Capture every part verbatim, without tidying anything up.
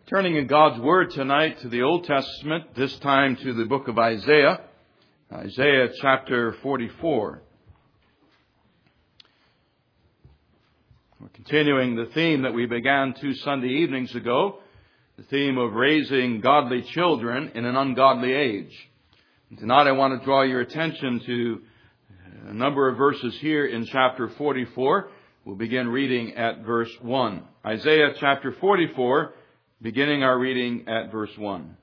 Turning in God's Word tonight to the Old Testament, this time to the book of Isaiah, Isaiah chapter forty-four. We're continuing the theme that we began two Sunday evenings ago, the theme of raising godly children in an ungodly age. And tonight I want to draw your attention to a number of verses here in chapter forty-four. We'll begin reading at verse one. Isaiah chapter forty-four, beginning our reading at verse one.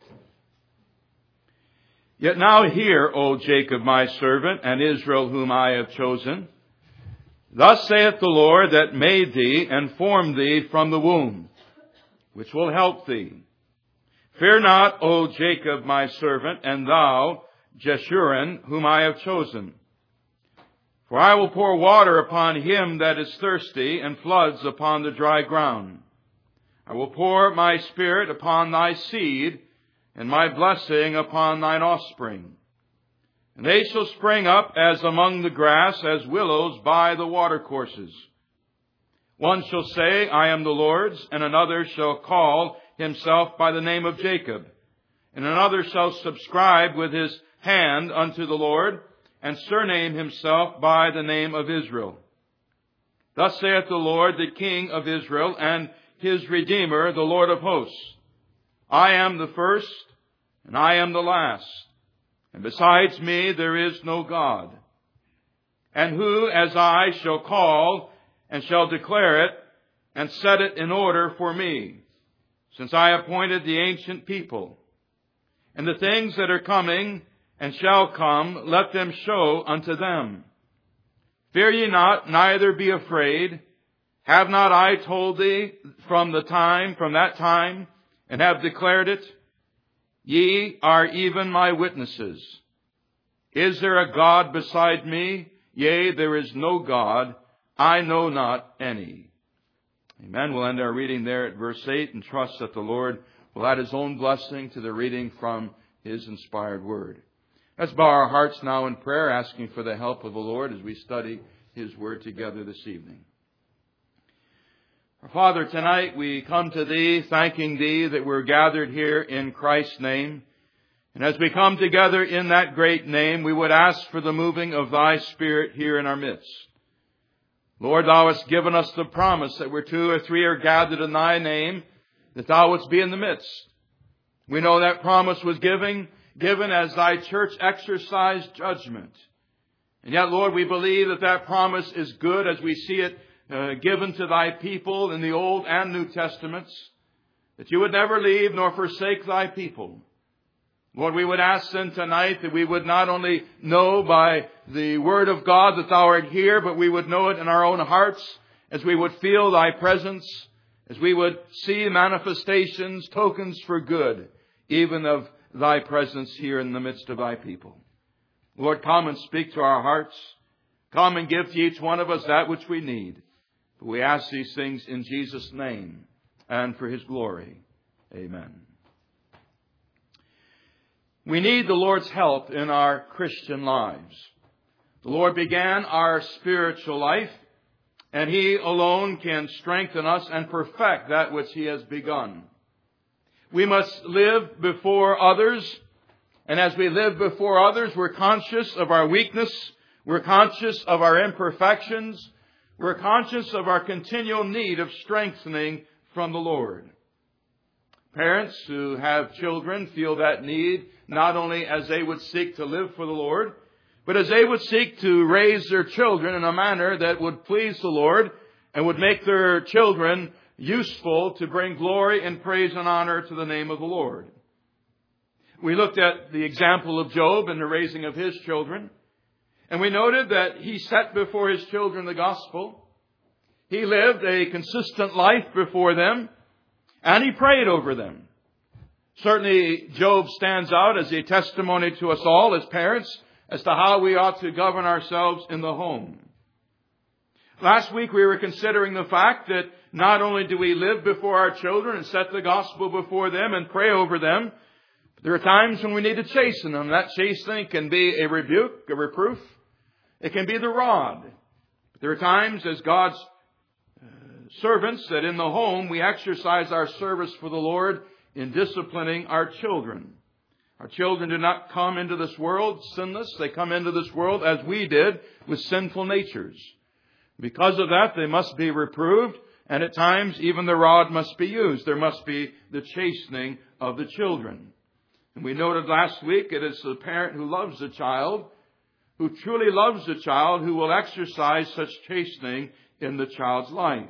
Yet now hear, O Jacob my servant, and Israel whom I have chosen. Thus saith the Lord that made thee and formed thee from the womb, which will help thee. Fear not, O Jacob my servant, and thou, Jeshurun, whom I have chosen. For I will pour water upon him that is thirsty, and floods upon the dry ground. I will pour my spirit upon thy seed, and my blessing upon thine offspring. And they shall spring up as among the grass, as willows by the watercourses. One shall say, I am the Lord's, and another shall call himself by the name of Jacob. And another shall subscribe with his hand unto the Lord, and surname himself by the name of Israel. Thus saith the Lord, the King of Israel, and his Redeemer, the Lord of hosts. I am the first, and I am the last, and besides me there is no God. And who as I shall call, and shall declare it, and set it in order for me, since I appointed the ancient people. And the things that are coming, and shall come, let them show unto them. Fear ye not, neither be afraid. Have not I told thee from the time, from that time, and have declared it? Ye are even my witnesses. Is there a God beside me? Yea, there is no God. I know not any. Amen. We'll end our reading there at verse eight and trust that the Lord will add His own blessing to the reading from His inspired Word. Let's bow our hearts now in prayer, asking for the help of the Lord as we study His Word together this evening. Our Father, tonight we come to Thee, thanking Thee that we're gathered here in Christ's name. And as we come together in that great name, we would ask for the moving of Thy Spirit here in our midst. Lord, Thou hast given us the promise that where two or three are gathered in Thy name, that Thou wouldst be in the midst. We know that promise was given, given as Thy church exercised judgment. And yet, Lord, we believe that that promise is good as we see it uh, given to Thy people in the Old and New Testaments, that You would never leave nor forsake Thy people. Lord, we would ask then tonight that we would not only know by the Word of God that Thou art here, but we would know it in our own hearts as we would feel Thy presence, as we would see manifestations, tokens for good, even of Thy presence here in the midst of Thy people. Lord, come and speak to our hearts. Come and give to each one of us that which we need. For we ask these things in Jesus' name and for His glory. Amen. We need the Lord's help in our Christian lives. The Lord began our spiritual life, and He alone can strengthen us and perfect that which He has begun. We must live before others, and as we live before others, we're conscious of our weakness, we're conscious of our imperfections, we're conscious of our continual need of strengthening from the Lord. Parents who have children feel that need not only as they would seek to live for the Lord, but as they would seek to raise their children in a manner that would please the Lord and would make their children useful to bring glory and praise and honor to the name of the Lord. We looked at the example of Job in the raising of his children, and we noted that he set before his children the gospel. He lived a consistent life before them, and he prayed over them. Certainly, Job stands out as a testimony to us all as parents as to how we ought to govern ourselves in the home. Last week, we were considering the fact that not only do we live before our children and set the gospel before them and pray over them, but there are times when we need to chasten them. That chastening can be a rebuke, a reproof. It can be the rod. But there are times as God's servants, that in the home we exercise our service for the Lord in disciplining our children. Our children do not come into this world sinless. They come into this world as we did, with sinful natures. Because of that, they must be reproved, and at times even the rod must be used. There must be the chastening of the children. And we noted last week, it is the parent who loves the child, who truly loves the child, who will exercise such chastening in the child's life.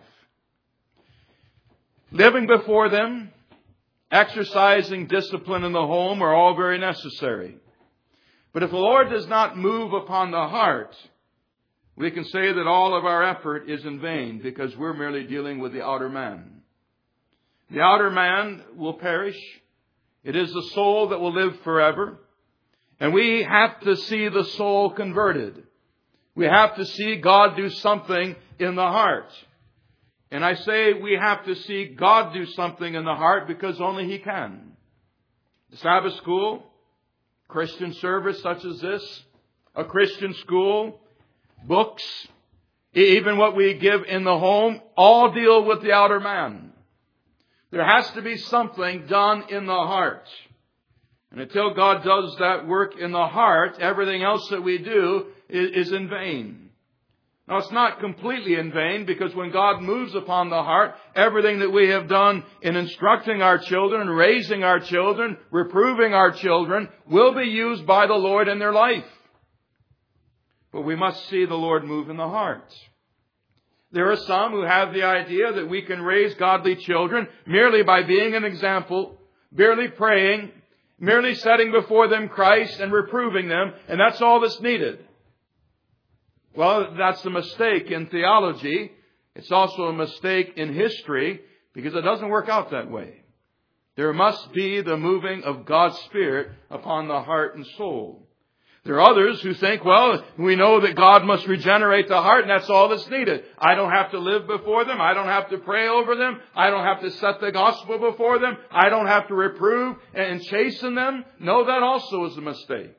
Living before them, exercising discipline in the home are all very necessary. But if the Lord does not move upon the heart, we can say that all of our effort is in vain, because we're merely dealing with the outer man. The outer man will perish. It is the soul that will live forever. And we have to see the soul converted. We have to see God do something in the heart. And I say we have to see God do something in the heart because only He can. The Sabbath school, Christian service such as this, a Christian school, books, even what we give in the home, all deal with the outer man. There has to be something done in the heart. And until God does that work in the heart, everything else that we do is, is in vain. Now, it's not completely in vain, because when God moves upon the heart, everything that we have done in instructing our children, raising our children, reproving our children, will be used by the Lord in their life. But we must see the Lord move in the heart. There are some who have the idea that we can raise godly children merely by being an example, merely praying, merely setting before them Christ and reproving them, and that's all that's needed. Well, that's a mistake in theology. It's also a mistake in history, because it doesn't work out that way. There must be the moving of God's Spirit upon the heart and soul. There are others who think, well, we know that God must regenerate the heart, and that's all that's needed. I don't have to live before them. I don't have to pray over them. I don't have to set the gospel before them. I don't have to reprove and chasten them. No, that also is a mistake.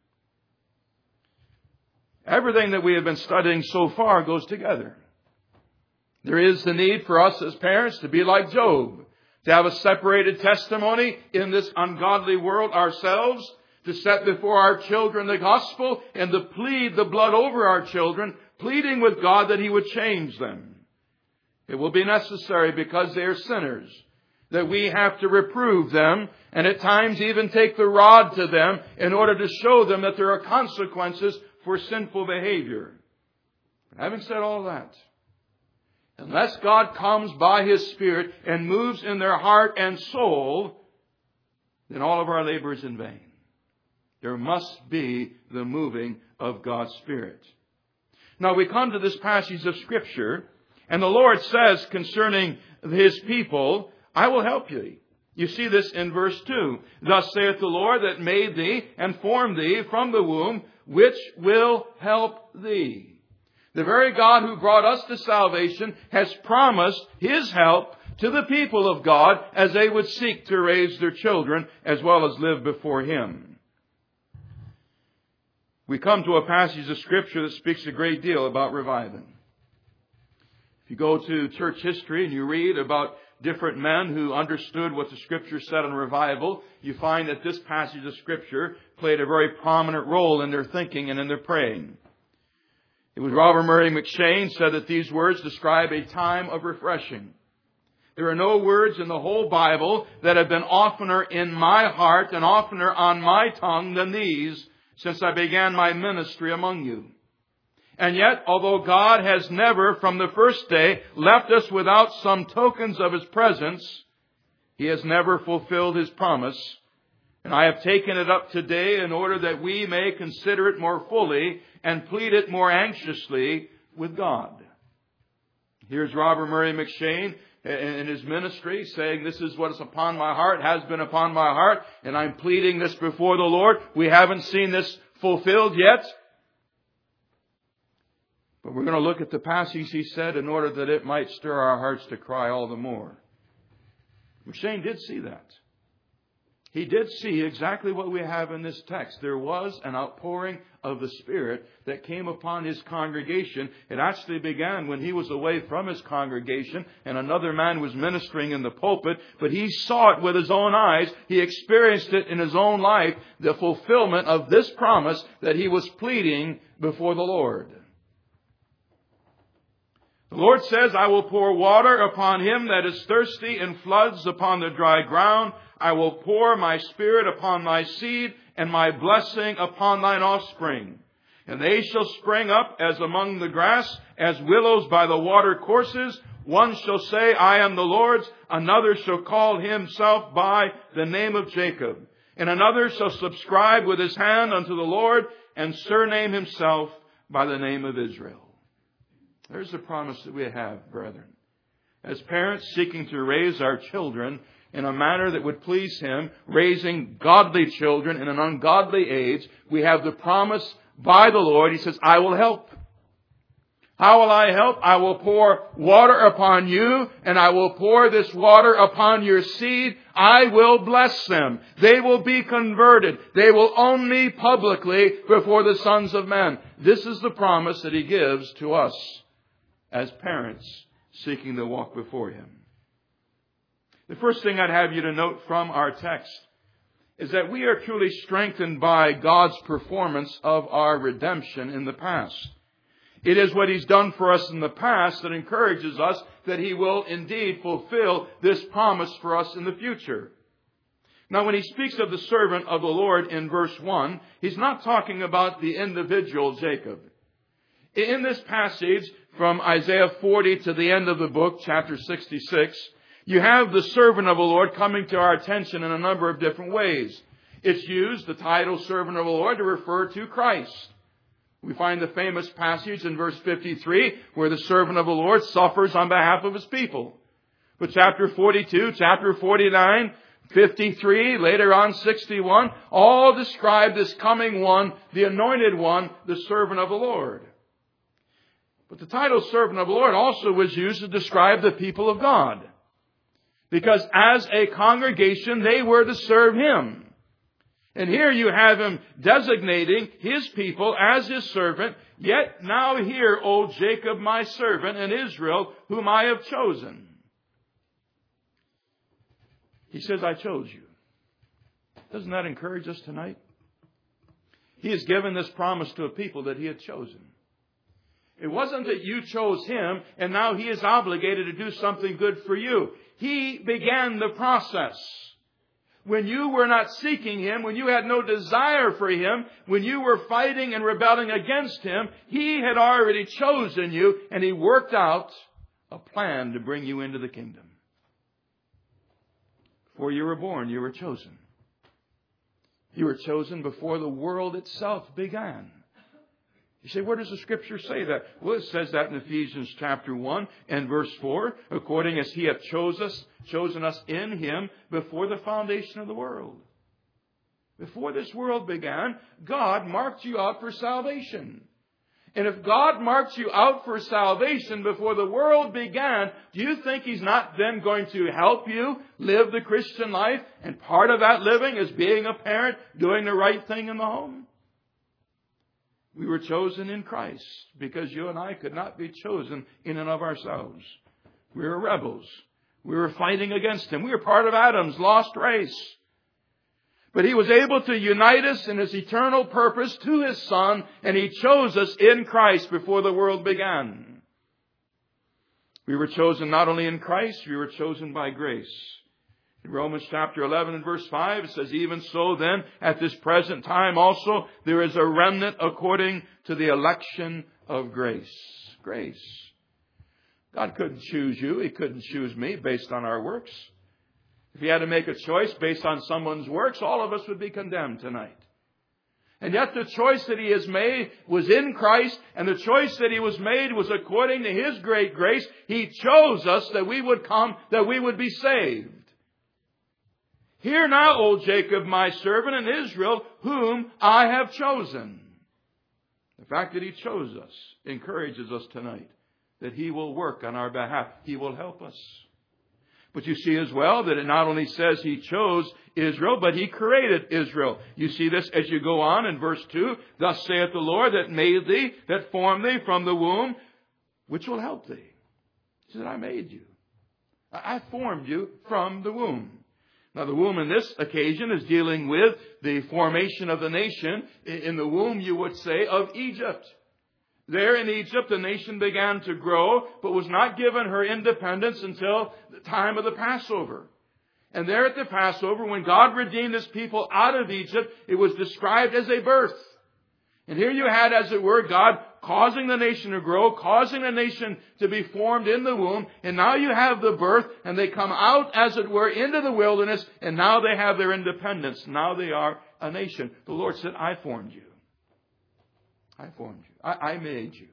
Everything that we have been studying so far goes together. There is the need for us as parents to be like Job, to have a separated testimony in this ungodly world ourselves, to set before our children the gospel, and to plead the blood over our children, pleading with God that He would change them. It will be necessary, because they are sinners, that we have to reprove them, and at times even take the rod to them in order to show them that there are consequences for sinful behavior. But having said all that, unless God comes by His Spirit and moves in their heart and soul, then all of our labor is in vain. There must be the moving of God's Spirit. Now we come to this passage of Scripture, and the Lord says concerning His people, I will help you. You see this in verse two. Thus saith the Lord that made thee and formed thee from the womb, which will help thee. The very God who brought us to salvation has promised His help to the people of God as they would seek to raise their children as well as live before Him. We come to a passage of Scripture that speaks a great deal about reviving. If you go to church history and you read about different men who understood what the Scripture said on revival, you find that this passage of Scripture played a very prominent role in their thinking and in their praying. It was Robert Murray McCheyne said that these words describe a time of refreshing. There are no words in the whole Bible that have been oftener in my heart and oftener on my tongue than these since I began my ministry among you. And yet, although God has never from the first day left us without some tokens of His presence, He has never fulfilled His promise. And I have taken it up today in order that we may consider it more fully and plead it more anxiously with God. Here's Robert Murray McCheyne in his ministry saying, this is what is upon my heart, has been upon my heart, and I'm pleading this before the Lord. We haven't seen this fulfilled yet. But we're going to look at the passage he said in order that it might stir our hearts to cry all the more. McCheyne did see that. he did see exactly what we have in this text. There was an outpouring of the Spirit that came upon his congregation. It actually began when he was away from his congregation and another man was ministering in the pulpit, but he saw it with his own eyes. He experienced it in his own life, the fulfillment of this promise that he was pleading before the Lord. The Lord says, I will pour water upon him that is thirsty and floods upon the dry ground. I will pour my Spirit upon thy seed and my blessing upon thine offspring. And they shall spring up as among the grass, as willows by the water courses. One shall say, I am the Lord's. Another shall call himself by the name of Jacob. And another shall subscribe with his hand unto the Lord and surname himself by the name of Israel. There's the promise that we have, brethren. As parents seeking to raise our children in a manner that would please Him, raising godly children in an ungodly age, we have the promise by the Lord. He says, I will help. How will I help? I will pour water upon you, and I will pour this water upon your seed. I will bless them. They will be converted. They will own me publicly before the sons of men. This is the promise that He gives to us as parents seeking to walk before Him. The first thing I'd have you to note from our text is that we are truly strengthened by God's performance of our redemption in the past. It is what He's done for us in the past that encourages us that He will indeed fulfill this promise for us in the future. Now, when He speaks of the servant of the Lord in verse one, He's not talking about the individual Jacob. In this passage, from Isaiah forty to the end of the book, chapter sixty-six, you have the servant of the Lord coming to our attention in a number of different ways. It's used, the title servant of the Lord, to refer to Christ. We find the famous passage in verse fifty-three where the servant of the Lord suffers on behalf of His people. But chapter forty-two, chapter forty-nine, fifty-three, later on sixty-one, all describe this coming one, the anointed one, the servant of the Lord. But the title servant of the Lord also was used to describe the people of God. Because as a congregation, they were to serve Him. And here you have Him designating His people as His servant. Yet now hear, O Jacob, my servant, and Israel, whom I have chosen. He says, I chose you. Doesn't that encourage us tonight? He has given this promise to a people that He had chosen. It wasn't that you chose Him and now He is obligated to do something good for you. He began the process. When you were not seeking Him, when you had no desire for Him, when you were fighting and rebelling against Him, He had already chosen you and He worked out a plan to bring you into the kingdom. Before you were born, you were chosen. You were chosen before the world itself began. You say, where does the Scripture say that? Well, it says that in Ephesians chapter one and verse four, according as He hath chose us, chosen us in Him before the foundation of the world. Before this world began, God marked you out for salvation. And if God marked you out for salvation before the world began, do you think He's not then going to help you live the Christian life? And part of that living is being a parent, doing the right thing in the home. We were chosen in Christ because you and I could not be chosen in and of ourselves. We were rebels. We were fighting against Him. We were part of Adam's lost race. But He was able to unite us in His eternal purpose to His Son, and He chose us in Christ before the world began. We were chosen not only in Christ, we were chosen by grace. In Romans chapter eleven and verse five, it says, even so then, at this present time also, there is a remnant according to the election of grace. Grace. God couldn't choose you. He couldn't choose me based on our works. If He had to make a choice based on someone's works, all of us would be condemned tonight. And yet the choice that He has made was in Christ, and the choice that He was made was according to His great grace. He chose us that we would come, that we would be saved. Hear now, O Jacob, my servant, and Israel, whom I have chosen. The fact that He chose us encourages us tonight that He will work on our behalf. He will help us. But you see as well that it not only says He chose Israel, but He created Israel. You see this as you go on in verse two. Thus saith the Lord that made thee, that formed thee from the womb, which will help thee. He said, I made you. I formed you from the womb. Now the womb in this occasion is dealing with the formation of the nation in the womb, you would say, of Egypt. There in Egypt, the nation began to grow, but was not given her independence until the time of the Passover. And there at the Passover, when God redeemed His people out of Egypt, it was described as a birth. And here you had, as it were, God causing the nation to grow, causing the nation to be formed in the womb. And now you have the birth, and they come out, as it were, into the wilderness, and now they have their independence. Now they are a nation. The Lord said, I formed you. I formed you. I, I made you.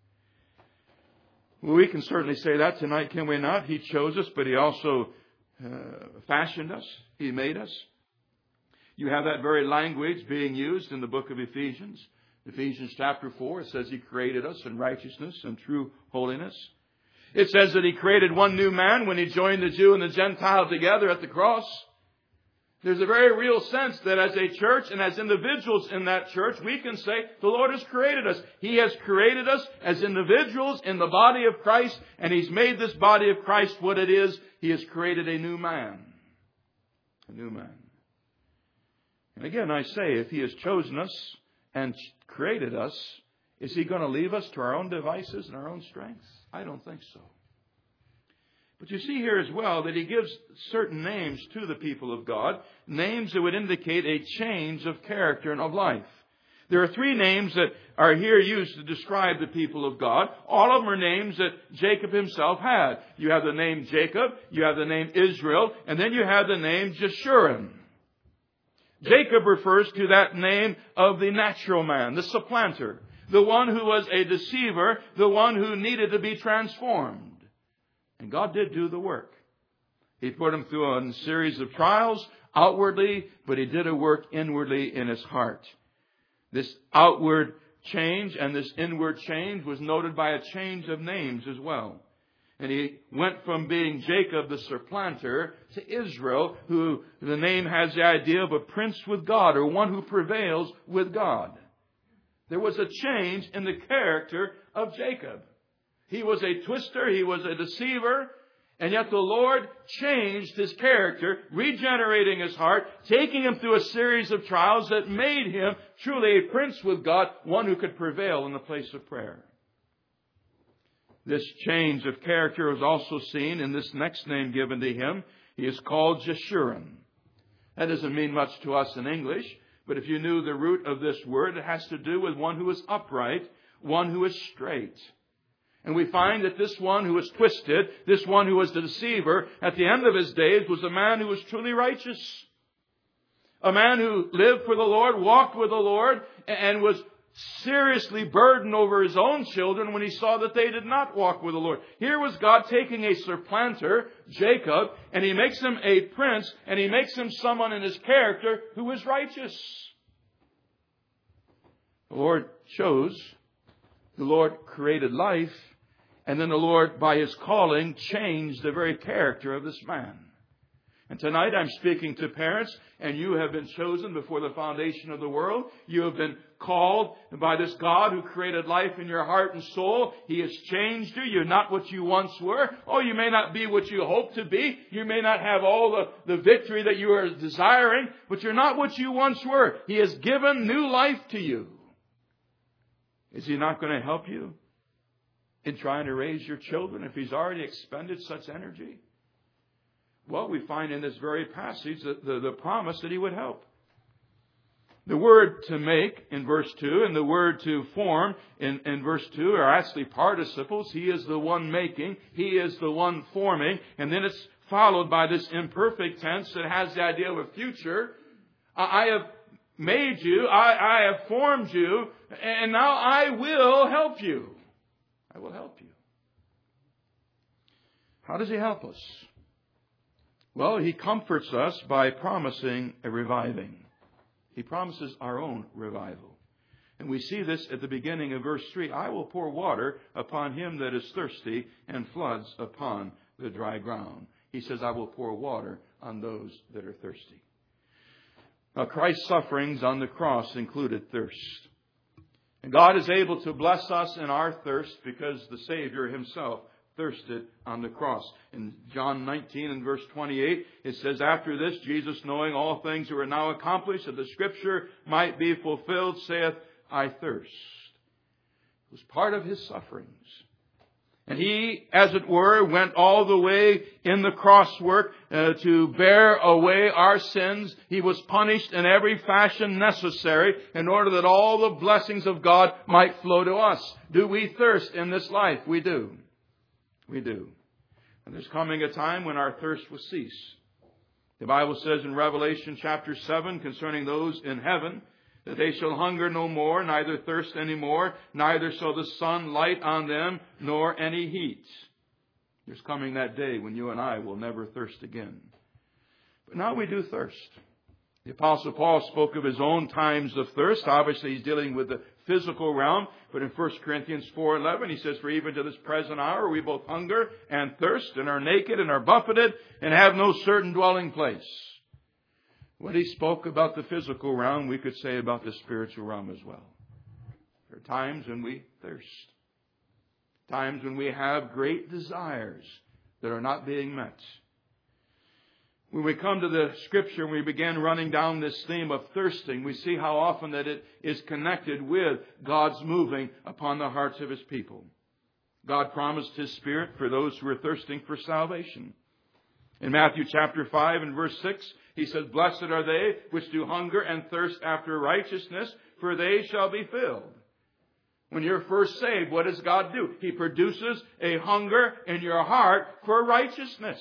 Well, we can certainly say that tonight, can we not? He chose us, but He also uh, fashioned us. He made us. You have that very language being used in the book of Ephesians. Ephesians chapter four, it says He created us in righteousness and true holiness. It says that He created one new man when He joined the Jew and the Gentile together at the cross. There's a very real sense that as a church and as individuals in that church, we can say the Lord has created us. He has created us as individuals in the body of Christ, and He's made this body of Christ what it is. He has created a new man. A new man. And again, I say, if He has chosen us and created us, is He going to leave us to our own devices and our own strengths? I don't think so. But you see here as well that He gives certain names to the people of God, names that would indicate a change of character and of life. There are three names that are here used to describe the people of God. All of them are names that Jacob himself had. You have the name Jacob, you have the name Israel, and then you have the name Jeshurun. Jacob refers to that name of the natural man, the supplanter, the one who was a deceiver, the one who needed to be transformed. And God did do the work. He put him through a series of trials outwardly, but He did a work inwardly in his heart. This outward change and this inward change was noted by a change of names as well. And he went from being Jacob the supplanter to Israel, who the name has the idea of a prince with God, or one who prevails with God. There was a change in the character of Jacob. He was a twister, he was a deceiver, and yet the Lord changed his character, regenerating his heart, taking him through a series of trials that made him truly a prince with God, one who could prevail in the place of prayer. This change of character is also seen in this next name given to him. He is called Jeshurun. That doesn't mean much to us in English, but if you knew the root of this word, it has to do with one who is upright, one who is straight. And we find that this one who was twisted, this one who was the deceiver, at the end of his days was a man who was truly righteous. A man who lived for the Lord, walked with the Lord, and was seriously burdened over his own children when he saw that they did not walk with the Lord. Here was God taking a supplanter, Jacob, and He makes him a prince, and He makes him someone in his character who is righteous. The Lord chose, the Lord created life, and then the Lord, by His calling, changed the very character of this man. And tonight I'm speaking to parents, and you have been chosen before the foundation of the world. You have been called by this God who created life in your heart and soul. He has changed you. You're not what you once were. Oh, you may not be what you hope to be. You may not have all the, the victory that you are desiring, but you're not what you once were. He has given new life to you. Is He not going to help you in trying to raise your children if He's already expended such energy? Well, we find in this very passage the, the, the promise that He would help. The word to make in verse two and the word to form in, in verse two are actually participles. He is the one making. He is the one forming. And then it's followed by this imperfect tense that has the idea of a future. I have made you. I, I have formed you. And now I will help you. I will help you. How does He help us? Well, He comforts us by promising a reviving. He promises our own revival. And we see this at the beginning of verse three. I will pour water upon him that is thirsty and floods upon the dry ground. He says, I will pour water on those that are thirsty. Now, Christ's sufferings on the cross included thirst. And God is able to bless us in our thirst because the Savior Himself thirsted on the cross. In John nineteen and verse twenty-eight, it says, after this, Jesus, knowing all things were now accomplished, that the Scripture might be fulfilled, saith, I thirst. It was part of His sufferings. And He, as it were, went all the way in the cross work uh, to bear away our sins. He was punished in every fashion necessary in order that all the blessings of God might flow to us. Do we thirst in this life? We do. We do. And there's coming a time when our thirst will cease. The Bible says in Revelation chapter seven concerning those in heaven, that they shall hunger no more, neither thirst any more, neither shall the sun light on them, nor any heat. There's coming that day when you and I will never thirst again. But now we do thirst. The Apostle Paul spoke of his own times of thirst. Obviously, he's dealing with the physical realm. But in First Corinthians four eleven, he says, for even to this present hour we both hunger and thirst, and are naked and are buffeted, and have no certain dwelling place. What he spoke about the physical realm, we could say about the spiritual realm as well. There are times when we thirst. Times when we have great desires that are not being met. When we come to the Scripture and we begin running down this theme of thirsting, we see how often that it is connected with God's moving upon the hearts of His people. God promised His Spirit for those who are thirsting for salvation. In Matthew chapter five and verse six, He says, blessed are they which do hunger and thirst after righteousness, for they shall be filled. When you're first saved, what does God do? He produces a hunger in your heart for righteousness.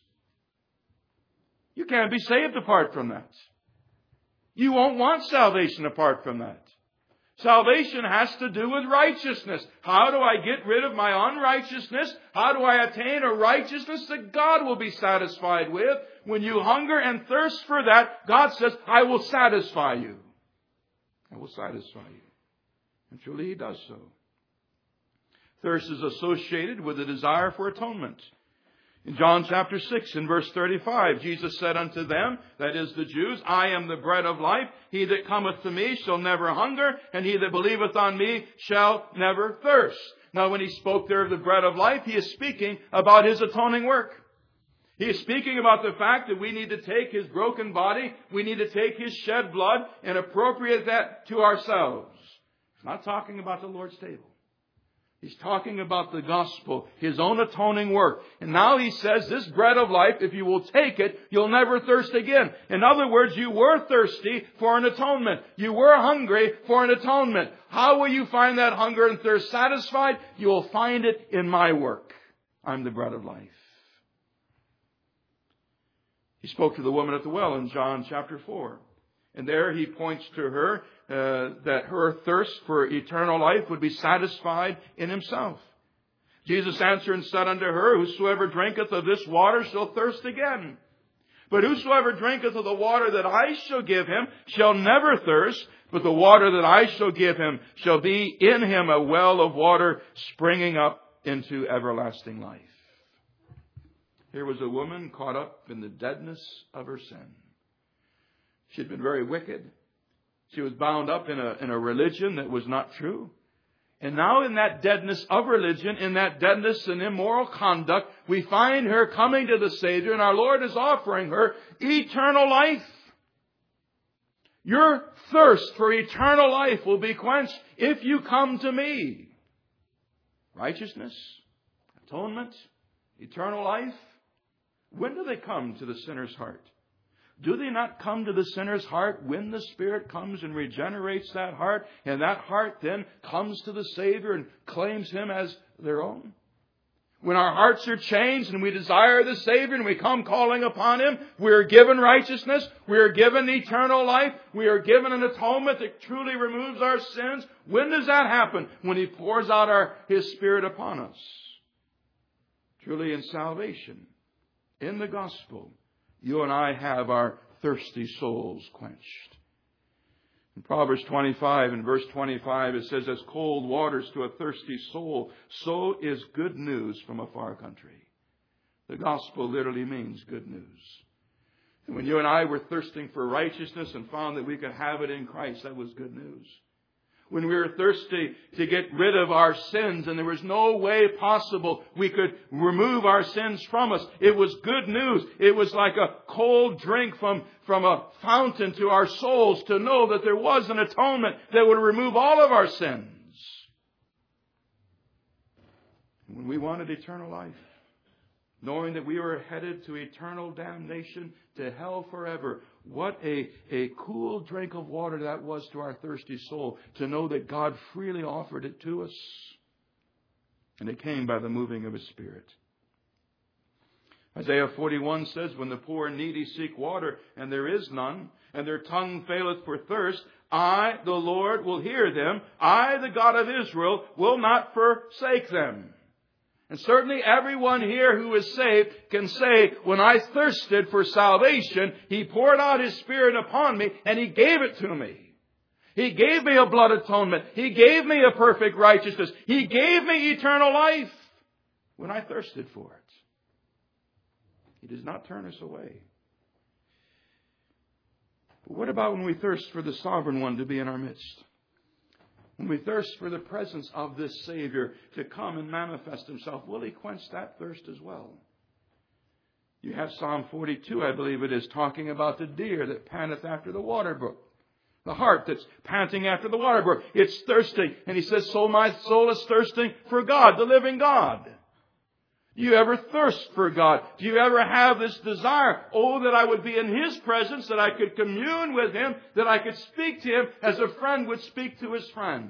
You can't be saved apart from that. You won't want salvation apart from that. Salvation has to do with righteousness. How do I get rid of my unrighteousness? How do I attain a righteousness that God will be satisfied with? When you hunger and thirst for that, God says, I will satisfy you. I will satisfy you. And truly He does so. Thirst is associated with a desire for atonement. In John chapter six and verse thirty-five, Jesus said unto them, that is the Jews, I am the bread of life. He that cometh to me shall never hunger, and he that believeth on me shall never thirst. Now when He spoke there of the bread of life, He is speaking about His atoning work. He is speaking about the fact that we need to take His broken body, we need to take His shed blood and appropriate that to ourselves. He's not talking about the Lord's table. He's talking about the gospel, His own atoning work. And now He says, this bread of life, if you will take it, you'll never thirst again. In other words, you were thirsty for an atonement. You were hungry for an atonement. How will you find that hunger and thirst satisfied? You will find it in my work. I'm the bread of life. He spoke to the woman at the well in John chapter four. And there He points to her uh, that her thirst for eternal life would be satisfied in Himself. Jesus answered and said unto her, whosoever drinketh of this water shall thirst again. But whosoever drinketh of the water that I shall give him shall never thirst, but the water that I shall give him shall be in him a well of water springing up into everlasting life. Here was a woman caught up in the deadness of her sin. She had been very wicked. She was bound up in a, in a religion that was not true. And now in that deadness of religion, in that deadness and immoral conduct, we find her coming to the Savior, and our Lord is offering her eternal life. Your thirst for eternal life will be quenched if you come to me. Righteousness, atonement, eternal life. When do they come to the sinner's heart? Do they not come to the sinner's heart when the Spirit comes and regenerates that heart, and that heart then comes to the Savior and claims Him as their own? When our hearts are changed and we desire the Savior and we come calling upon Him, we are given righteousness, we are given eternal life, we are given an atonement that truly removes our sins. When does that happen? When He pours out our, His Spirit upon us. Truly in salvation, in the gospel, you and I have our thirsty souls quenched. In Proverbs twenty-five and verse twenty-five, it says, as cold waters to a thirsty soul, so is good news from a far country. The gospel literally means good news. And when you and I were thirsting for righteousness and found that we could have it in Christ, that was good news. When we were thirsty to get rid of our sins and there was no way possible we could remove our sins from us, it was good news. It was like a cold drink from, from a fountain to our souls to know that there was an atonement that would remove all of our sins. When we wanted eternal life, knowing that we were headed to eternal damnation, to hell forever, what a, a cool drink of water that was to our thirsty soul, to know that God freely offered it to us. And it came by the moving of His Spirit. Isaiah forty-one says, when the poor and needy seek water, and there is none, and their tongue faileth for thirst, I, the Lord, will hear them. I, the God of Israel, will not forsake them. And certainly everyone here who is saved can say, when I thirsted for salvation, He poured out His Spirit upon me and He gave it to me. He gave me a blood atonement. He gave me a perfect righteousness. He gave me eternal life when I thirsted for it. He does not turn us away. But what about when we thirst for the Sovereign One to be in our midst? When we thirst for the presence of this Savior to come and manifest Himself, will He quench that thirst as well? You have Psalm forty-two, I believe it is, talking about the deer that panteth after the water brook. The hart that's panting after the water brook. It's thirsty. And He says, so my soul is thirsting for God, the living God. Do you ever thirst for God? Do you ever have this desire? Oh, that I would be in His presence, that I could commune with Him, that I could speak to Him as a friend would speak to his friend.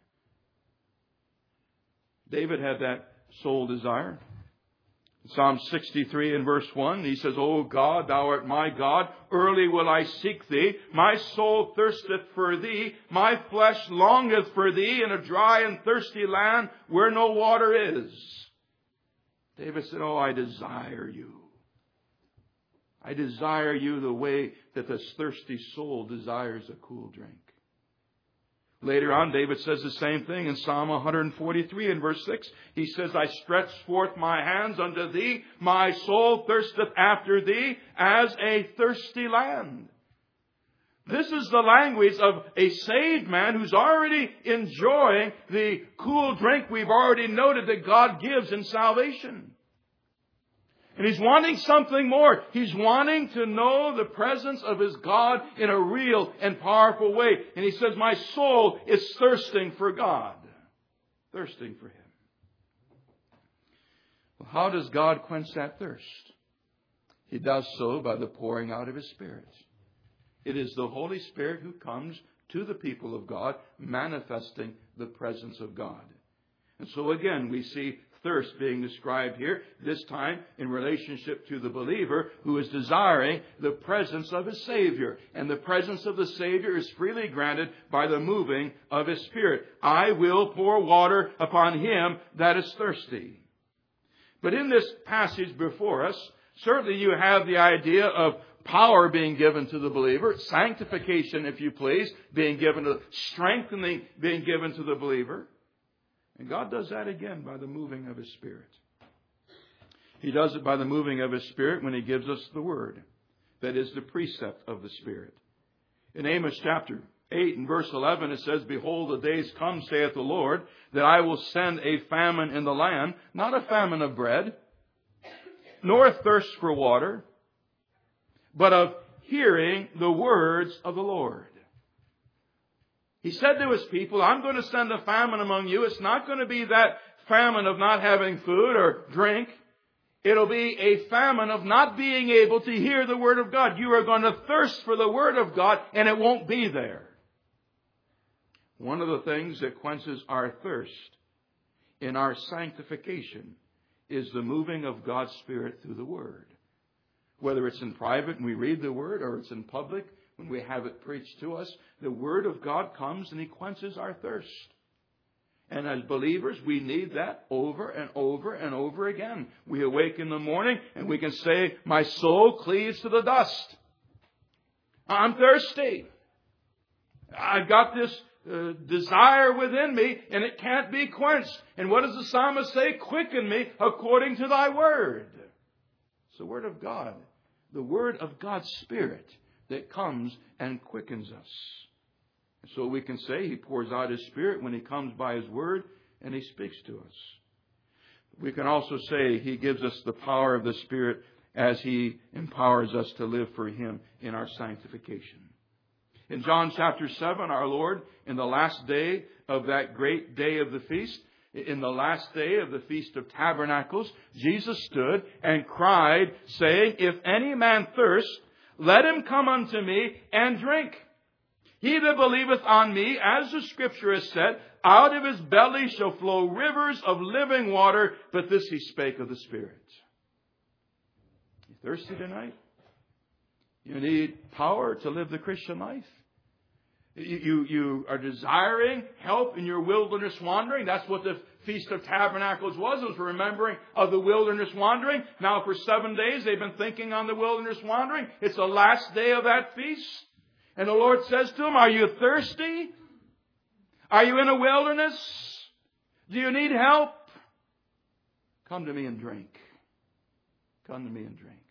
David had that soul desire. Psalm sixty-three and verse one, he says, O God, Thou art my God, early will I seek Thee. My soul thirsteth for Thee. My flesh longeth for Thee in a dry and thirsty land where no water is. David said, oh, I desire You. I desire You the way that the thirsty soul desires a cool drink. Later on, David says the same thing in Psalm one forty-three and verse six. He says, I stretch forth my hands unto Thee. My soul thirsteth after Thee as a thirsty land. This is the language of a saved man who's already enjoying the cool drink we've already noted that God gives in salvation. And he's wanting something more. He's wanting to know the presence of his God in a real and powerful way. And he says, my soul is thirsting for God. Thirsting for Him. Well, how does God quench that thirst? He does so by the pouring out of His Spirit. It is the Holy Spirit who comes to the people of God, manifesting the presence of God. And so again, we see thirst being described here, this time in relationship to the believer who is desiring the presence of his Savior. And the presence of the Savior is freely granted by the moving of His Spirit. I will pour water upon him that is thirsty. But in this passage before us, certainly you have the idea of power being given to the believer, sanctification, if you please, being given to strengthening, being given to the believer. And God does that again by the moving of His Spirit. He does it by the moving of His Spirit when He gives us the Word. That is the precept of the Spirit. In Amos chapter eight and verse eleven it says, behold, the days come, saith the Lord, that I will send a famine in the land, not a famine of bread, nor a thirst for water, but of hearing the words of the Lord. He said to His people, I'm going to send a famine among you. It's not going to be that famine of not having food or drink. It'll be a famine of not being able to hear the Word of God. You are going to thirst for the Word of God, and it won't be there. One of the things that quenches our thirst in our sanctification is the moving of God's Spirit through the Word. Whether it's in private and we read the Word, or it's in public when we have it preached to us, the Word of God comes and He quenches our thirst. And as believers, we need that over and over and over again. We awake in the morning and we can say, my soul cleaves to the dust. I'm thirsty. I've got this uh, desire within me and it can't be quenched. And what does the psalmist say? Quicken me according to Thy word. It's the Word of God. The Word of God's Spirit that comes and quickens us. And so we can say He pours out His Spirit when He comes by His Word and He speaks to us. We can also say He gives us the power of the Spirit as He empowers us to live for Him in our sanctification. In John chapter seven, our Lord, in the last day of that great day of the feast, in the last day of the Feast of Tabernacles, Jesus stood and cried, saying, "If any man thirst, let him come unto me and drink. He that believeth on me, as the Scripture has said, out of his belly shall flow rivers of living water." But this He spake of the Spirit. You thirsty tonight? You need power to live the Christian life? You, you, you are desiring help in your wilderness wandering? That's what the Feast of Tabernacles was. It was remembering of the wilderness wandering. Now for seven days they've been thinking on the wilderness wandering. It's the last day of that feast. And the Lord says to them, are you thirsty? Are you in a wilderness? Do you need help? Come to me and drink. Come to me and drink.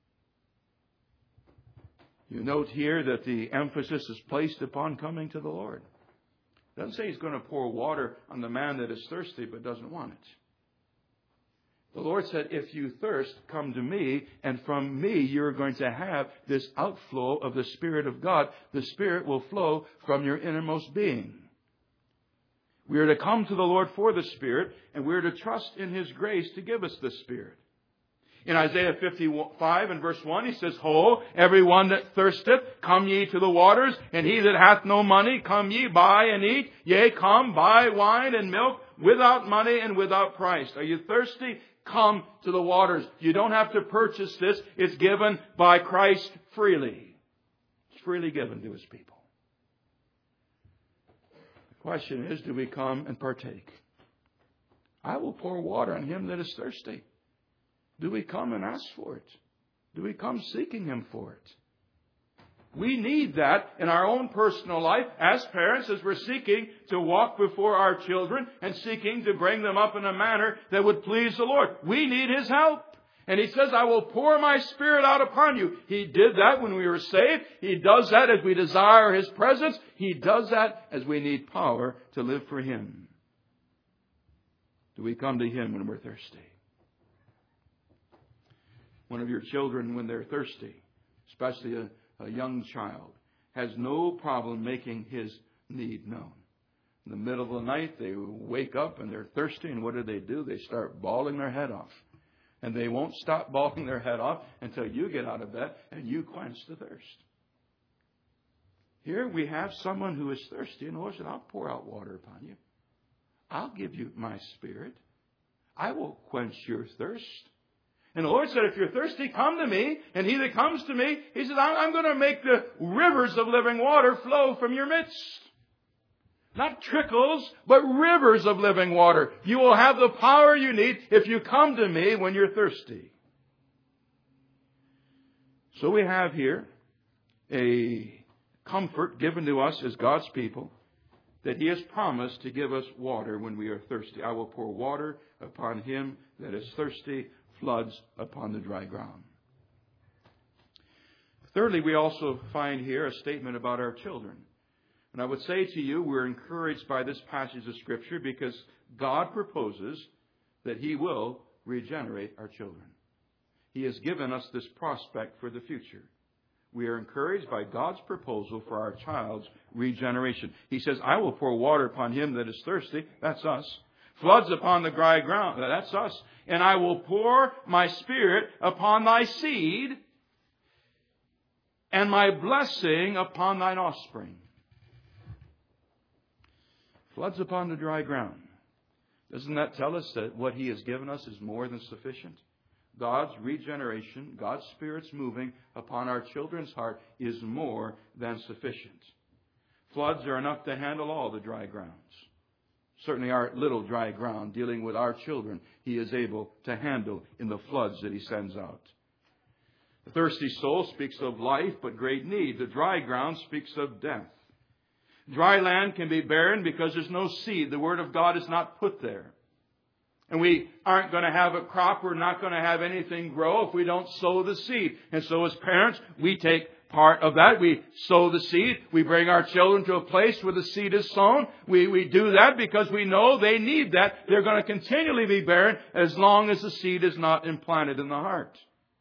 You note here that the emphasis is placed upon coming to the Lord. It doesn't say He's going to pour water on the man that is thirsty but doesn't want it. The Lord said, if you thirst, come to me, and from me you're going to have this outflow of the Spirit of God. The Spirit will flow from your innermost being. We are to come to the Lord for the Spirit, and we are to trust in His grace to give us the Spirit. In Isaiah fifty-five and verse one, He says, Ho, every one that thirsteth, come ye to the waters, and he that hath no money, come ye, buy and eat. Yea, come, buy wine and milk without money and without price. Are you thirsty? Come to the waters. You don't have to purchase this. It's given by Christ freely. It's freely given to His people. The question is, do we come and partake? I will pour water on him that is thirsty. Do we come and ask for it? Do we come seeking Him for it? We need that in our own personal life as parents, as we're seeking to walk before our children and seeking to bring them up in a manner that would please the Lord. We need His help. And He says, I will pour my Spirit out upon you. He did that when we were saved. He does that as we desire His presence. He does that as we need power to live for Him. Do we come to Him when we're thirsty? One of your children, when they're thirsty, especially a, a young child, has no problem making his need known. In the middle of the night, they wake up and they're thirsty, and what do they do? They start bawling their head off. And they won't stop bawling their head off until you get out of bed and you quench the thirst. Here we have someone who is thirsty, and the Lord said, I'll pour out water upon you. I'll give you my Spirit. I will quench your thirst. And the Lord said, if you're thirsty, come to me. And he that comes to me, He says, I'm going to make the rivers of living water flow from your midst. Not trickles, but rivers of living water. You will have the power you need if you come to me when you're thirsty. So we have here a comfort given to us as God's people that He has promised to give us water when we are thirsty. I will pour water upon him that is thirsty, floods upon the dry ground. Thirdly, we also find here a statement about our children. And I would say to you, we're encouraged by this passage of Scripture because God proposes that He will regenerate our children. He has given us this prospect for the future. We are encouraged by God's proposal for our child's regeneration. He says, I will pour water upon him that is thirsty. That's us. Floods upon the dry ground. That's us. And I will pour my Spirit upon thy seed and my blessing upon thine offspring. Floods upon the dry ground. Doesn't that tell us that what He has given us is more than sufficient? God's regeneration, God's Spirit's moving upon our children's heart is more than sufficient. Floods are enough to handle all the dry grounds. Certainly our little dry ground dealing with our children, He is able to handle in the floods that He sends out. The thirsty soul speaks of life but great need. The dry ground speaks of death. Dry land can be barren because there's no seed. The Word of God is not put there. And we aren't going to have a crop. We're not going to have anything grow if we don't sow the seed. And so as parents, we take part of that. We sow the seed. We bring our children to a place where the seed is sown. We, we do that because we know they need that. They're going to continually be barren as long as the seed is not implanted in the heart.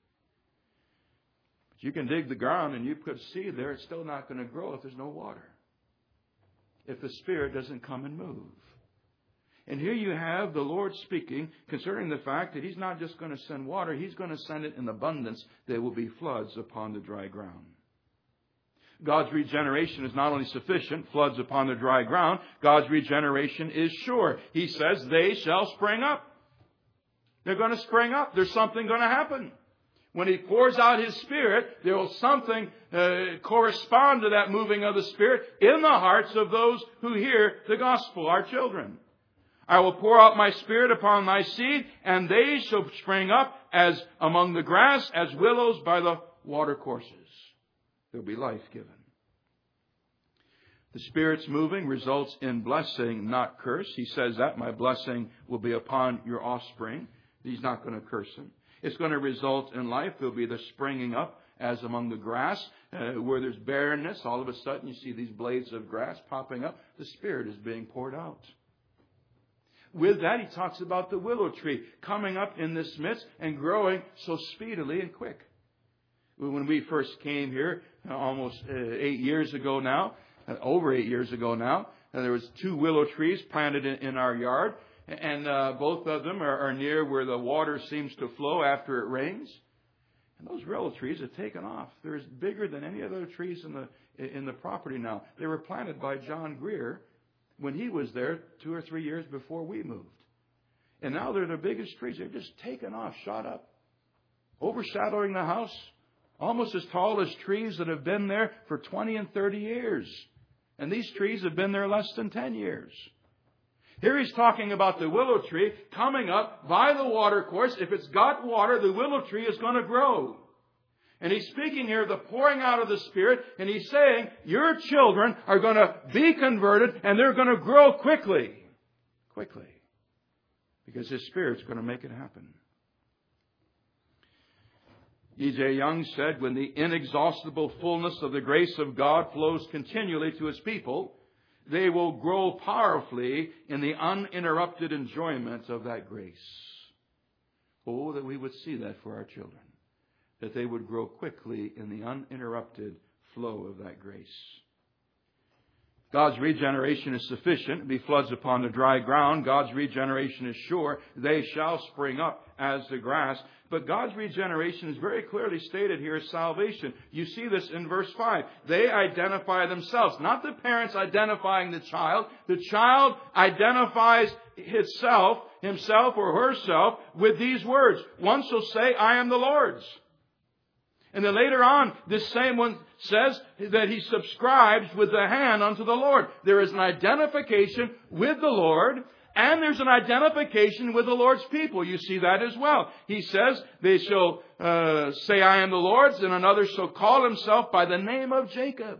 But you can dig the ground and you put seed there. It's still not going to grow if there's no water. If the Spirit doesn't come and move. And here you have the Lord speaking concerning the fact that He's not just going to send water. He's going to send it in abundance. There will be floods upon the dry ground. God's regeneration is not only sufficient, floods upon the dry ground. God's regeneration is sure. He says they shall spring up. They're going to spring up. There's something going to happen. When He pours out His Spirit, there will something uh, correspond to that moving of the Spirit in the hearts of those who hear the gospel, our children. I will pour out my Spirit upon thy seed, and they shall spring up as among the grass, as willows by the watercourses. There will be life given. The Spirit's moving results in blessing, not curse. He says that my blessing will be upon your offspring. He's not going to curse them. It's going to result in life. There will be the springing up as among the grass. Uh, where there's barrenness, all of a sudden you see these blades of grass popping up. The Spirit is being poured out. With that, he talks about the willow tree coming up in this midst and growing so speedily and quick. When we first came here, uh, almost uh, eight years ago now, uh, over eight years ago now, uh, there was two willow trees planted in, in our yard. And uh, both of them are, are near where the water seems to flow after it rains. And those willow trees have taken off. They're as bigger than any other trees in the in the property now. They were planted by John Greer when he was there two or three years before we moved. And now they're the biggest trees. They've just taken off, shot up, overshadowing the house, almost as tall as trees that have been there for twenty and thirty years. And these trees have been there less than ten years. Here he's talking about the willow tree coming up by the water course. If it's got water, the willow tree is going to grow. And he's speaking here of the pouring out of the Spirit. And he's saying, your children are going to be converted and they're going to grow quickly. Quickly. Because His Spirit's going to make it happen. E J Young said, when the inexhaustible fullness of the grace of God flows continually to His people, they will grow powerfully in the uninterrupted enjoyment of that grace. Oh, that we would see that for our children. That they would grow quickly in the uninterrupted flow of that grace. God's regeneration is sufficient. It be floods upon the dry ground. God's regeneration is sure. They shall spring up as the grass. But God's regeneration is very clearly stated here as salvation. You see this in verse five. They identify themselves. Not the parents identifying the child. The child identifies himself, himself or herself with these words. One shall say, I am the Lord's. And then later on, this same one says that he subscribes with the hand unto the Lord. There is an identification with the Lord, and there's an identification with the Lord's people. You see that as well. He says, they shall uh, say, I am the Lord's, and another shall call himself by the name of Jacob.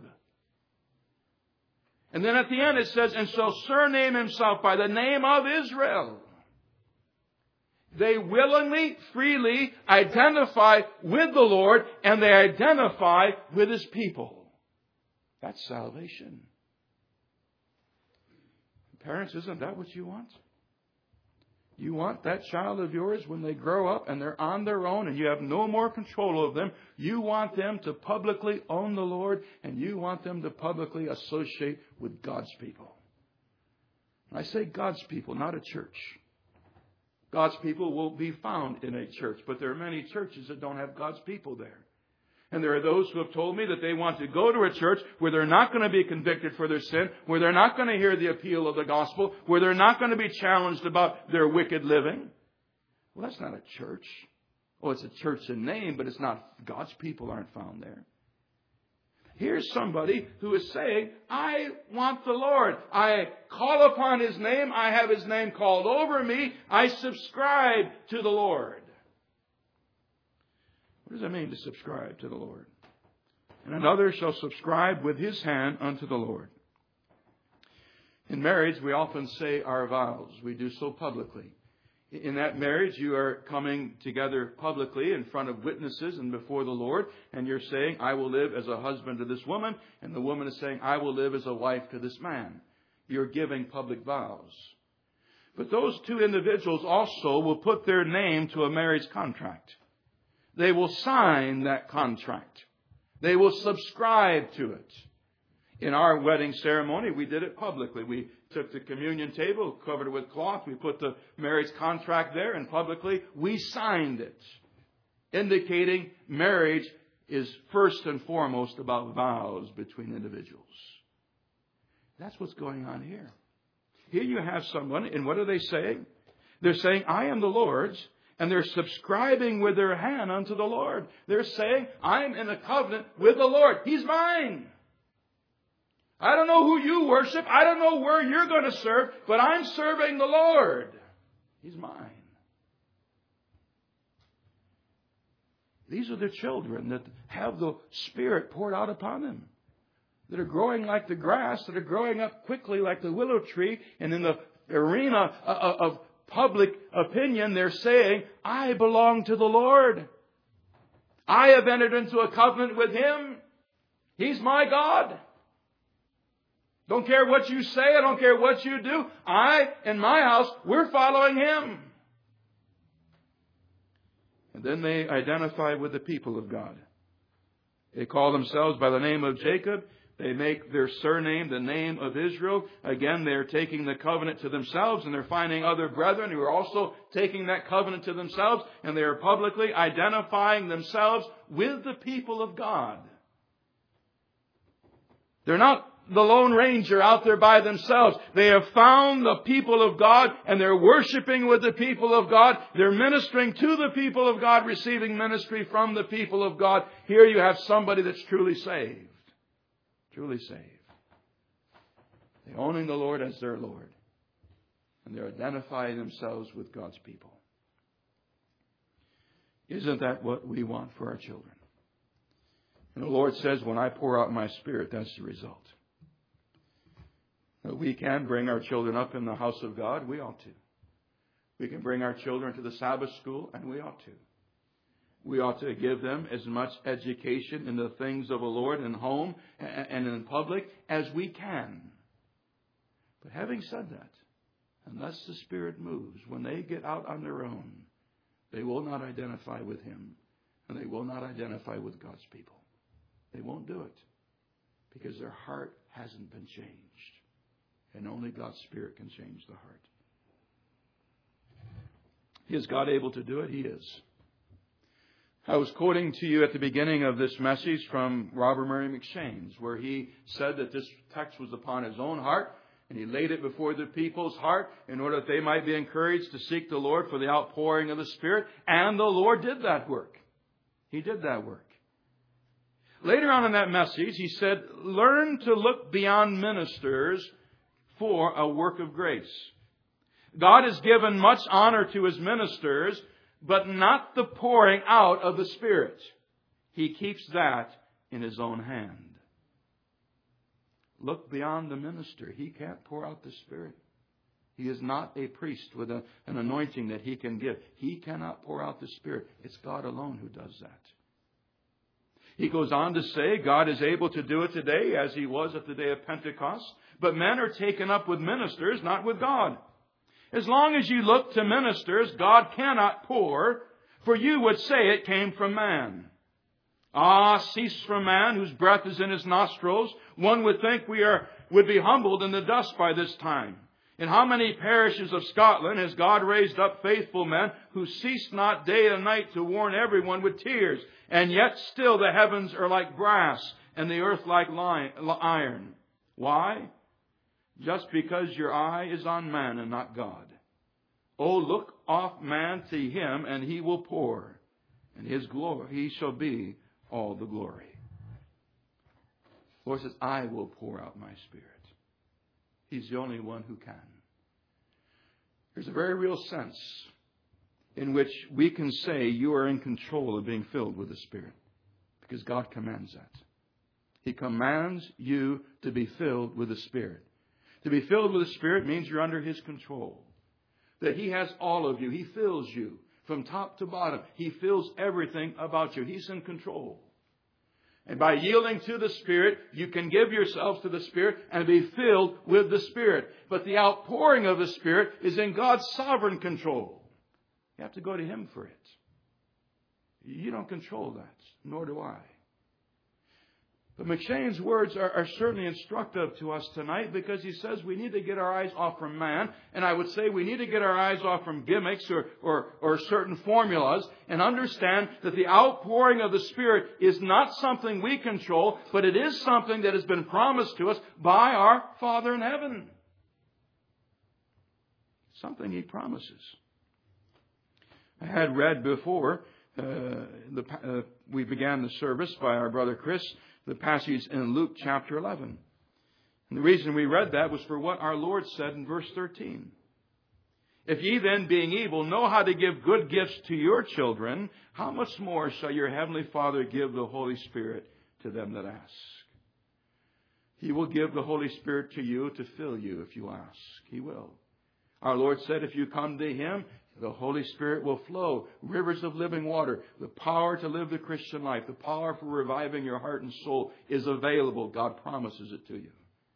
And then at the end it says, and shall surname himself by the name of Israel. They willingly, freely identify with the Lord, and they identify with His people. That's salvation. Parents, isn't that what you want? You want that child of yours when they grow up and they're on their own and you have no more control of them. You want them to publicly own the Lord, and you want them to publicly associate with God's people. I say God's people, not a church. God's people will be found in a church, but there are many churches that don't have God's people there. And there are those who have told me that they want to go to a church where they're not going to be convicted for their sin, where they're not going to hear the appeal of the gospel, where they're not going to be challenged about their wicked living. Well, that's not a church. Oh, it's a church in name, but it's not. God's people aren't found there. Here's somebody who is saying, I want the Lord. I call upon His name. I have His name called over me. I subscribe to the Lord. What does that mean, to subscribe to the Lord? And another shall subscribe with his hand unto the Lord. In marriage, we often say our vows. We do so publicly. In that marriage, you are coming together publicly in front of witnesses and before the Lord, and you're saying, I will live as a husband to this woman, and the woman is saying, I will live as a wife to this man. You're giving public vows. But those two individuals also will put their name to a marriage contract. They will sign that contract. They will subscribe to it. In our wedding ceremony, we did it publicly. We took the communion table, covered it with cloth. We put the marriage contract there, and publicly we signed it, indicating marriage is first and foremost about vows between individuals. That's what's going on here. Here you have someone, and what are they saying? They're saying, I am the Lord's, and they're subscribing with their hand unto the Lord. They're saying, I'm in a covenant with the Lord. He's mine. I don't know who you worship. I don't know where you're going to serve, but I'm serving the Lord. He's mine. These are the children that have the Spirit poured out upon them, that are growing like the grass, that are growing up quickly like the willow tree, and in the arena of public opinion, they're saying, I belong to the Lord. I have entered into a covenant with Him. He's my God. Don't care what you say. I don't care what you do. I and my house, we're following Him. And then they identify with the people of God. They call themselves by the name of Jacob. They make their surname the name of Israel. Again, they're taking the covenant to themselves, and they're finding other brethren who are also taking that covenant to themselves, and they are publicly identifying themselves with the people of God. They're not the Lone Ranger out there by themselves. They have found the people of God, and they're worshiping with the people of God. They're ministering to the people of God, receiving ministry from the people of God. Here you have somebody that's truly saved. Truly saved. They're owning the Lord as their Lord. And they're identifying themselves with God's people. Isn't that what we want for our children? And the Lord says, when I pour out my Spirit, that's the result. We can bring our children up in the house of God. We ought to. We can bring our children to the Sabbath school, and we ought to. We ought to give them as much education in the things of the Lord in home and in public as we can. But having said that, unless the Spirit moves, when they get out on their own, they will not identify with Him, and they will not identify with God's people. They won't do it because their heart hasn't been changed. And only God's Spirit can change the heart. Is God able to do it? He is. I was quoting to you at the beginning of this message from Robert Murray McCheyne, where he said that this text was upon his own heart, and he laid it before the people's heart in order that they might be encouraged to seek the Lord for the outpouring of the Spirit. And the Lord did that work. He did that work. Later on in that message, he said, learn to look beyond ministers for a work of grace. God has given much honor to His ministers, but not the pouring out of the Spirit. He keeps that in His own hand. Look beyond the minister. He can't pour out the Spirit. He is not a priest with a, an anointing that he can give. He cannot pour out the Spirit. It's God alone who does that. He goes on to say God is able to do it today as He was at the day of Pentecost. But men are taken up with ministers, not with God. As long as you look to ministers, God cannot pour, for you would say it came from man. Ah, cease from man whose breath is in his nostrils. One would think we are would be humbled in the dust by this time. In how many parishes of Scotland has God raised up faithful men who cease not day and night to warn everyone with tears, and yet still the heavens are like brass and the earth like iron. Why? Just because your eye is on man and not God. Oh, look off man to Him, and He will pour, and His glory, He shall be all the glory. The Lord says, I will pour out my Spirit. He's the only one who can. There's a very real sense in which we can say you are in control of being filled with the Spirit, because God commands that. He commands you to be filled with the Spirit. To be filled with the Spirit means you're under His control. that He has all of you. He fills you from top to bottom. He fills everything about you. He's in control. And by yielding to the Spirit, you can give yourselves to the Spirit and be filled with the Spirit. But the outpouring of the Spirit is in God's sovereign control. You have to go to Him for it. You don't control that, nor do I. But M'Cheyne's words are, are certainly instructive to us tonight, because he says we need to get our eyes off from man. And I would say we need to get our eyes off from gimmicks or, or, or certain formulas, and understand that the outpouring of the Spirit is not something we control, but it is something that has been promised to us by our Father in heaven. Something He promises. I had read before, uh, the, uh, we began the service by our brother Chris, the passage in Luke chapter eleven. And the reason we read that was for what our Lord said in verse thirteen. If ye then, being evil, know how to give good gifts to your children, how much more shall your heavenly Father give the Holy Spirit to them that ask? He will give the Holy Spirit to you to fill you if you ask. He will. Our Lord said if you come to Him, the Holy Spirit will flow, rivers of living water. The power to live the Christian life, the power for reviving your heart and soul is available. God promises it to you.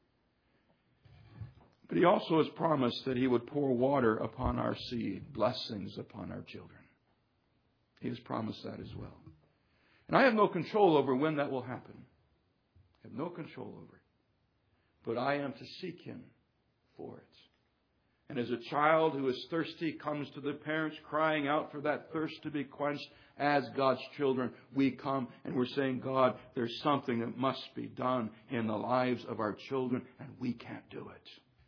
But He also has promised that He would pour water upon our seed, blessings upon our children. He has promised that as well. And I have no control over when that will happen. I have no control over it. But I am to seek Him for it. And as a child who is thirsty comes to the parents crying out for that thirst to be quenched, as God's children, we come and we're saying, God, there's something that must be done in the lives of our children, and we can't do it.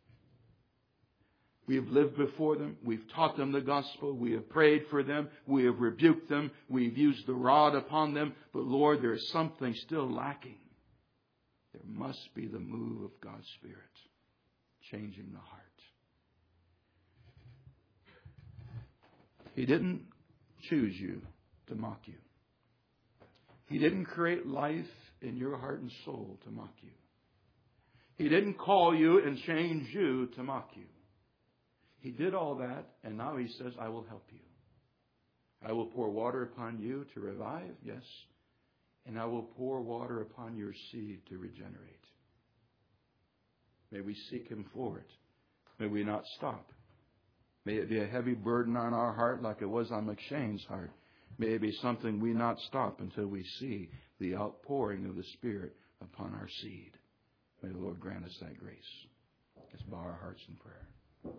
We have lived before them. We've taught them the gospel. We have prayed for them. We have rebuked them. We've used the rod upon them. But Lord, there is something still lacking. There must be the move of God's Spirit changing the heart. He didn't choose you to mock you. He didn't create life in your heart and soul to mock you. He didn't call you and change you to mock you. He did all that, and now He says, I will help you. I will pour water upon you to revive, yes, and I will pour water upon your seed to regenerate. May we seek Him for it. May we not stop. May it be a heavy burden on our heart like it was on M'Cheyne's heart. May it be something we not stop until we see the outpouring of the Spirit upon our seed. May the Lord grant us that grace. Let's bow our hearts in prayer.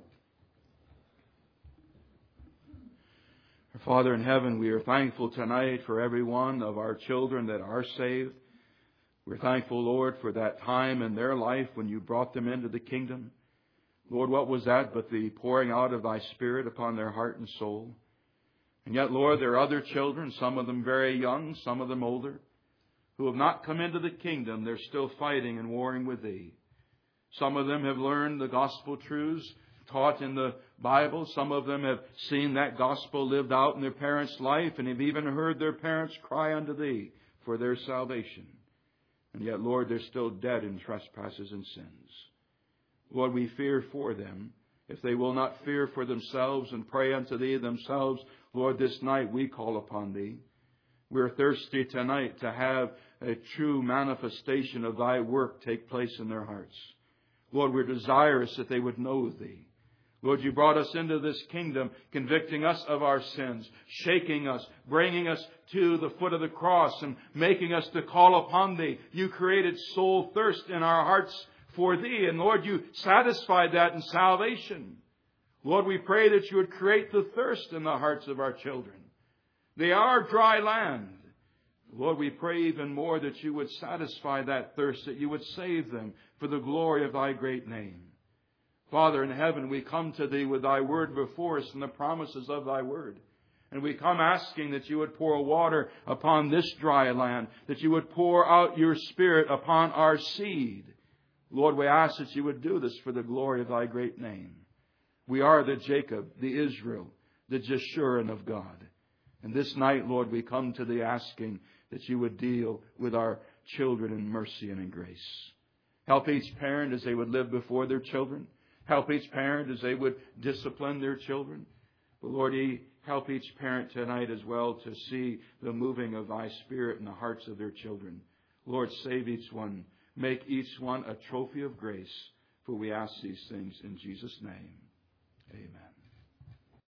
Our Father in heaven, we are thankful tonight for every one of our children that are saved. We're thankful, Lord, for that time in their life when You brought them into the kingdom. Lord, what was that but the pouring out of Thy Spirit upon their heart and soul? And yet, Lord, there are other children, some of them very young, some of them older, who have not come into the kingdom. They're still fighting and warring with Thee. Some of them have learned the gospel truths taught in the Bible. Some of them have seen that gospel lived out in their parents' life, and have even heard their parents cry unto Thee for their salvation. And yet, Lord, they're still dead in trespasses and sins. Lord, we fear for them. If they will not fear for themselves and pray unto Thee themselves, Lord, this night we call upon Thee. We're thirsty tonight to have a true manifestation of Thy work take place in their hearts. Lord, we're desirous that they would know Thee. Lord, You brought us into this kingdom, convicting us of our sins, shaking us, bringing us to the foot of the cross, and making us to call upon Thee. You created soul thirst in our hearts for Thee. And Lord, You satisfied that in salvation. Lord, we pray that You would create the thirst in the hearts of our children. They are dry land. Lord, we pray even more that You would satisfy that thirst, that You would save them for the glory of Thy great name. Father in heaven, we come to Thee with Thy word before us and the promises of Thy word. And we come asking that You would pour water upon this dry land, that You would pour out Your Spirit upon our seed. Lord, we ask that You would do this for the glory of Thy great name. We are the Jacob, the Israel, the Jeshurun of God. And this night, Lord, we come to Thee asking that You would deal with our children in mercy and in grace. Help each parent as they would live before their children. Help each parent as they would discipline their children. But Lord, help each parent tonight as well to see the moving of Thy Spirit in the hearts of their children. Lord, save each one. Make each one a trophy of grace. For we ask these things in Jesus' name. Amen.